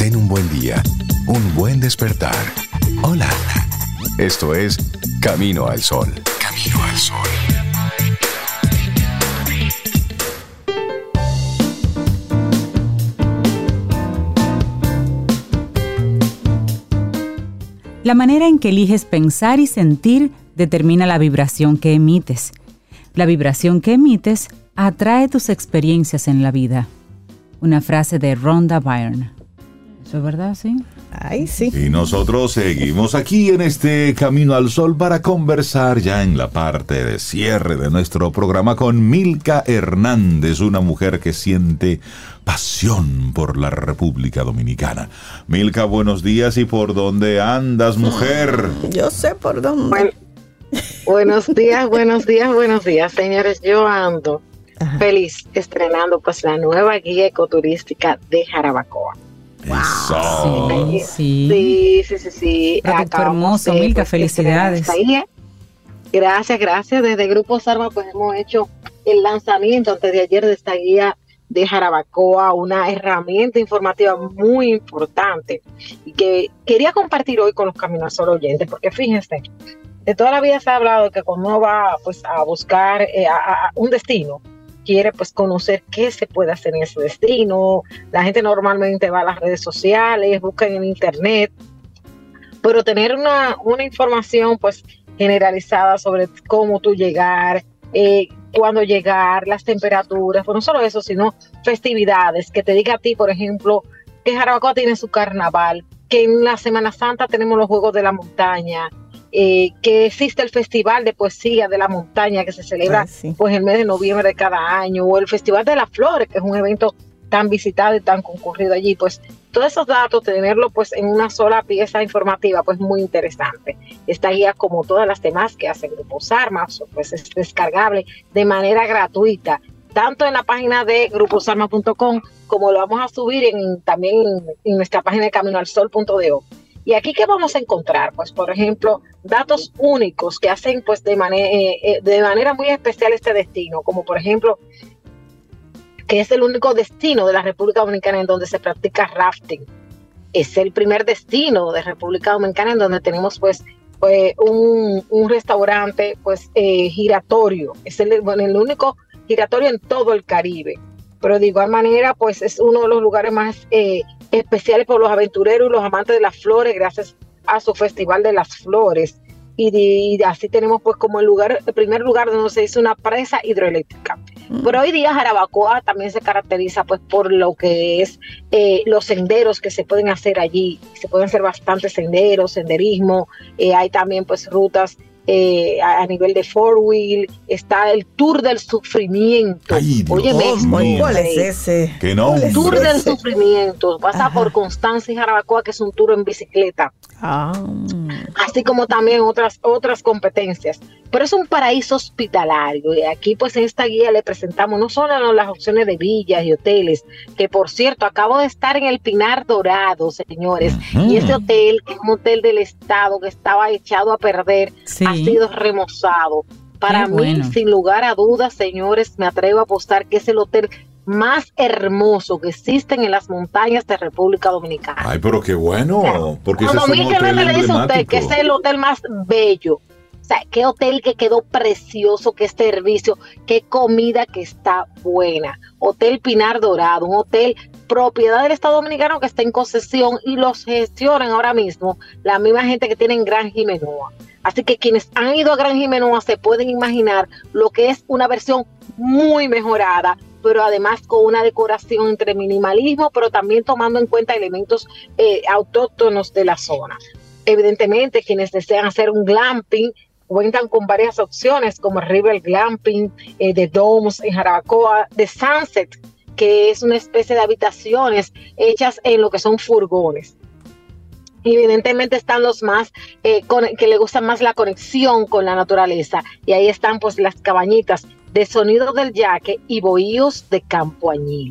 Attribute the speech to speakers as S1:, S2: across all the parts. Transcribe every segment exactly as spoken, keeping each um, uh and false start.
S1: ten un buen día, un buen despertar. Hola. Esto es Camino al Sol. Camino al Sol.
S2: La manera en que eliges pensar y sentir determina la vibración que emites. La vibración que emites atrae tus experiencias en la vida. Una frase de Rhonda Byrne. ¿Eso es verdad, sí?
S3: Ay, sí.
S4: Y nosotros seguimos aquí en este Camino al Sol para conversar ya en la parte de cierre de nuestro programa con Milka Hernández, una mujer que siente pasión por la República Dominicana. Milka, buenos días. ¿Y por dónde andas, mujer?
S3: Yo sé por dónde.
S5: Bueno, buenos días, buenos días, buenos días, señores. Yo ando Ajá. feliz estrenando pues la nueva guía ecoturística de Jarabacoa.
S4: Wow.
S2: Sí, sí,
S5: sí, sí, sí, sí.
S2: Producto hermoso, de, Milka, pues, felicidades.
S5: Gracias, gracias. Desde Grupo Sarma pues hemos hecho el lanzamiento antes de ayer de esta guía de Jarabacoa, una herramienta informativa muy importante y que quería compartir hoy con los Camino al Sol oyentes, porque fíjense, de toda la vida se ha hablado que cuando uno va pues a buscar eh, a, a un destino, quiere pues conocer qué se puede hacer en ese destino. La gente normalmente va a las redes sociales, busca en internet, pero tener una, una información pues generalizada sobre cómo tú llegar, eh, cuándo llegar, las temperaturas, pues no solo eso, sino festividades, que te diga a ti, por ejemplo, que Jarabacoa tiene su carnaval, que en la Semana Santa tenemos los Juegos de la Montaña, Eh, que existe el Festival de Poesía de la Montaña que se celebra ah, sí. pues el mes de noviembre de cada año, o el Festival de las Flores, que es un evento tan visitado y tan concurrido allí. Pues todos esos datos, tenerlo pues en una sola pieza informativa, pues muy interesante. Esta guía, como todas las demás que hace Grupo Sarma, pues es descargable de manera gratuita, tanto en la página de grupo sarma punto com, como lo vamos a subir en, también en, en nuestra página de camino al sol punto do. Y aquí, ¿qué vamos a encontrar? Pues, por ejemplo, datos únicos que hacen pues de, manera, eh, de manera muy especial este destino, como por ejemplo, que es el único destino de la República Dominicana en donde se practica rafting. Es el primer destino de República Dominicana en donde tenemos pues, pues un, un restaurante pues eh, giratorio. Es el, bueno, el único giratorio en todo el Caribe. Pero de igual manera, pues es uno de los lugares más eh, especiales por los aventureros y los amantes de las flores, gracias a su Festival de las Flores. Y, de, y así tenemos pues como el lugar, el primer lugar donde se hizo una presa hidroeléctrica. Mm. Pero hoy día Jarabacoa también se caracteriza pues por lo que es eh, los senderos que se pueden hacer allí. Se pueden hacer bastantes senderos, senderismo, eh, hay también pues rutas Eh, a, a nivel de four wheel, está el Tour del Sufrimiento.
S4: Ay,
S5: Oye,
S3: ¿cuál es ese?
S4: ¿Qué nombre?
S5: Tour
S3: ese?
S5: del Sufrimiento. Pasa Ajá. por Constanza y Jarabacoa, que es un tour en bicicleta.
S3: Ah.
S5: Así como también otras, otras competencias. Pero es un paraíso hospitalario. Y aquí, pues, en esta guía le presentamos no solo las opciones de villas y hoteles, que por cierto, acabo de estar en el Pinar Dorado, señores. Uh-huh. Y ese hotel, que es un hotel del estado que estaba echado a perder, sí. ha sido remozado. Para Qué mí, bueno. sin lugar a dudas, señores, me atrevo a apostar que es el hotel más hermoso que existen en las montañas de República Dominicana.
S4: Ay, pero qué bueno, porque
S5: no,
S4: ese
S5: no,
S4: es un
S5: hotel
S4: hotel
S5: no le dice a usted que es el hotel más bello. O sea, qué hotel que quedó precioso, qué servicio, qué comida que está buena. Hotel Pinar Dorado, un hotel propiedad del Estado Dominicano que está en concesión y los gestionan ahora mismo la misma gente que tiene en Gran Jimenoa. Así que quienes han ido a Gran Jimenoa se pueden imaginar lo que es una versión muy mejorada, pero además con una decoración entre minimalismo, pero también tomando en cuenta elementos eh, autóctonos de la zona. Evidentemente, quienes desean hacer un glamping cuentan con varias opciones como River Glamping, eh, The Domes en Jarabacoa, The Sunset, que es una especie de habitaciones hechas en lo que son furgones. Evidentemente están los más eh, con, que le gusta más la conexión con la naturaleza, y ahí están pues las cabañitas de Sonido del Yaque y Bohíos de Campo Añil.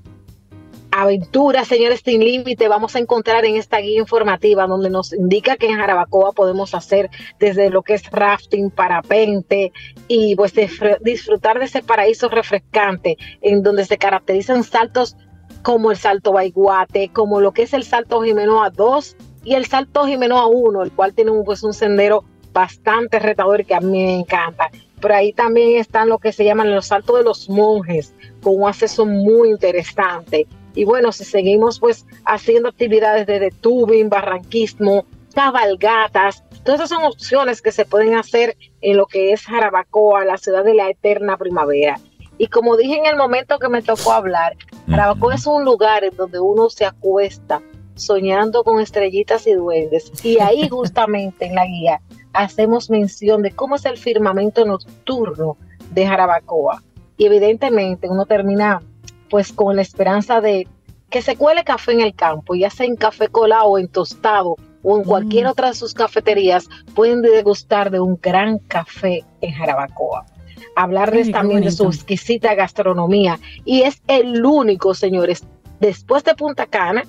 S5: Aventuras, señores, sin límite, vamos a encontrar en esta guía informativa donde nos indica que en Jarabacoa podemos hacer desde lo que es rafting, parapente y pues disfrutar de ese paraíso refrescante en donde se caracterizan saltos como el Salto Baiguate, como lo que es el Salto Jimenoa dos y el Salto Jimenoa uno, el cual tiene un, pues, un sendero bastante retador y que a mí me encanta. Pero ahí también están lo que se llaman los Saltos de los Monjes, con un acceso muy interesante. Y bueno, si seguimos pues haciendo actividades de tubing, barranquismo, cabalgatas, todas esas son opciones que se pueden hacer en lo que es Jarabacoa, la ciudad de la eterna primavera. Y como dije en el momento que me tocó hablar, Jarabacoa es un lugar en donde uno se acuesta soñando con estrellitas y duendes. Y ahí justamente en la guía hacemos mención de cómo es el firmamento nocturno de Jarabacoa. Y evidentemente uno termina pues con la esperanza de que se cuele café en el campo, ya sea en café colado o en tostado o en cualquier mm. otra de sus cafeterías, pueden degustar de un gran café en Jarabacoa. Hablarles Ay, también de su exquisita gastronomía. Y es el único, señores, después de Punta Cana,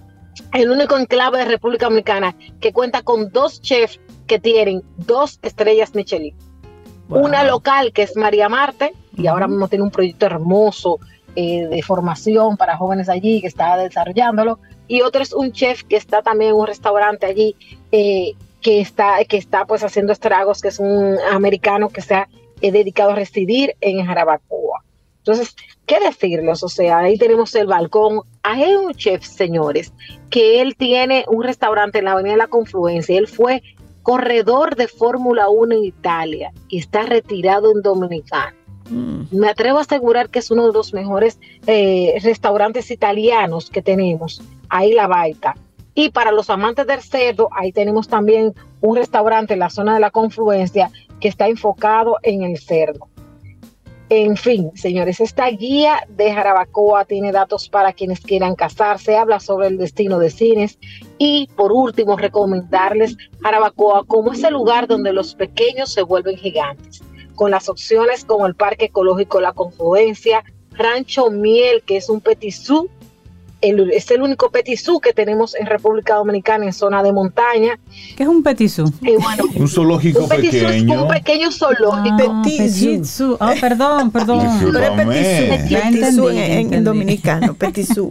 S5: el único enclave de República Dominicana que cuenta con dos chefs que tienen dos estrellas Michelin. Wow. Una local que es María Marte, y uh-huh. ahora mismo tiene un proyecto hermoso eh, de formación para jóvenes allí, que está desarrollándolo, y otro es un chef que está también en un restaurante allí, eh, que está que está pues haciendo estragos, que es un americano que se ha eh, dedicado a residir en Jarabacoa. Entonces, ¿qué decirles? O sea, ahí tenemos el balcón. Hay un chef, señores, que él tiene un restaurante en la Avenida de la Confluencia. Él fue corredor de Fórmula uno en Italia y está retirado en Dominicana. Mm. Me atrevo a asegurar que es uno de los mejores eh, restaurantes italianos que tenemos. Ahí La Baita. Y para los amantes del cerdo, ahí tenemos también un restaurante en la zona de la Confluencia que está enfocado en el cerdo. En fin, señores, esta guía de Jarabacoa tiene datos para quienes quieran casarse, habla sobre el destino de cines y, por último, recomendarles Jarabacoa como ese lugar donde los pequeños se vuelven gigantes, con las opciones como el Parque Ecológico La Confluencia, Rancho Miel, que es un petit zoo, el, es el único petit zoo que tenemos en República Dominicana en zona de montaña.
S2: ¿Qué es un petit zoo?
S5: Y bueno,
S4: un zoológico
S5: un petit
S4: pequeño.
S5: Zoo es un pequeño zoológico.
S2: Ah, petit zoo. Ah, oh, perdón, perdón.
S3: Pero es petit zoo, petit zoo en, en, en dominicano, petit zoo.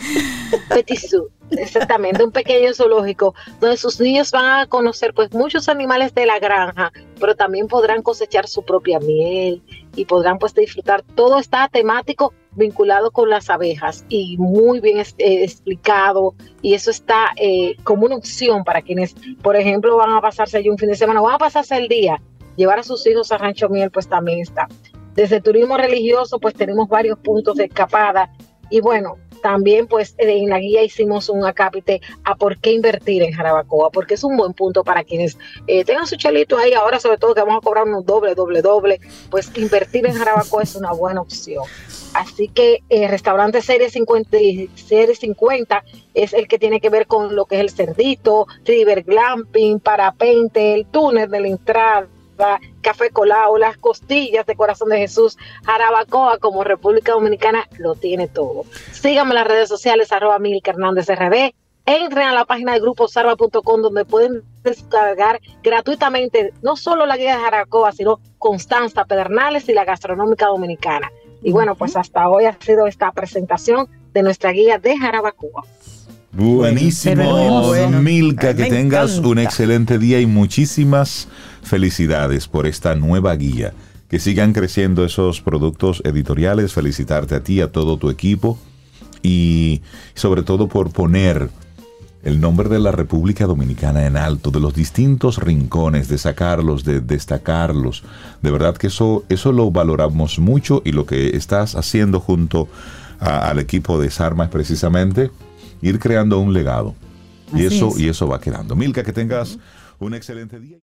S5: Petit zoo, exactamente, un pequeño zoológico donde sus niños van a conocer pues muchos animales de la granja, pero también podrán cosechar su propia miel y podrán pues disfrutar. Todo está temático vinculado con las abejas y muy bien eh, explicado, y eso está eh, como una opción para quienes, por ejemplo, van a pasarse allí un fin de semana o van a pasarse el día, llevar a sus hijos a Rancho Miel, pues también está. Desde turismo religioso pues tenemos varios puntos de escapada y bueno, también pues en la guía hicimos un acápite a por qué invertir en Jarabacoa, porque es un buen punto para quienes eh, tengan su chelito ahí, ahora sobre todo que vamos a cobrar unos doble, doble, doble, pues invertir en Jarabacoa es una buena opción. Así que eh, restaurante Serie cincuenta, Serie cincuenta es el que tiene que ver con lo que es el cerdito, river glamping, parapente, el túnel de la entrada, café colado, las costillas de Corazón de Jesús. Jarabacoa como República Dominicana lo tiene todo. Síganme en las redes sociales arroba Milka Hernández R D. Entren a la página de grupo sarva punto com donde pueden descargar gratuitamente no solo la guía de Jarabacoa, sino Constanza, Pedernales y la gastronómica dominicana. Y bueno, pues hasta hoy ha sido esta presentación de nuestra guía de Jarabacoa.
S4: Buenísimo,
S3: bueno.
S4: Milka, que
S3: Me
S4: tengas
S3: encanta.
S4: un excelente día y muchísimas felicidades por esta nueva guía. Que sigan creciendo esos productos editoriales. Felicitarte a ti, a todo tu equipo y sobre todo por poner el nombre de la República Dominicana en alto, de los distintos rincones, de sacarlos, de destacarlos. De verdad que eso, eso lo valoramos mucho, y lo que estás haciendo junto a, al equipo de Sarma es precisamente ir creando un legado. Y
S2: Así
S4: eso,
S2: es.
S4: y eso va quedando. Milka, que tengas un excelente día.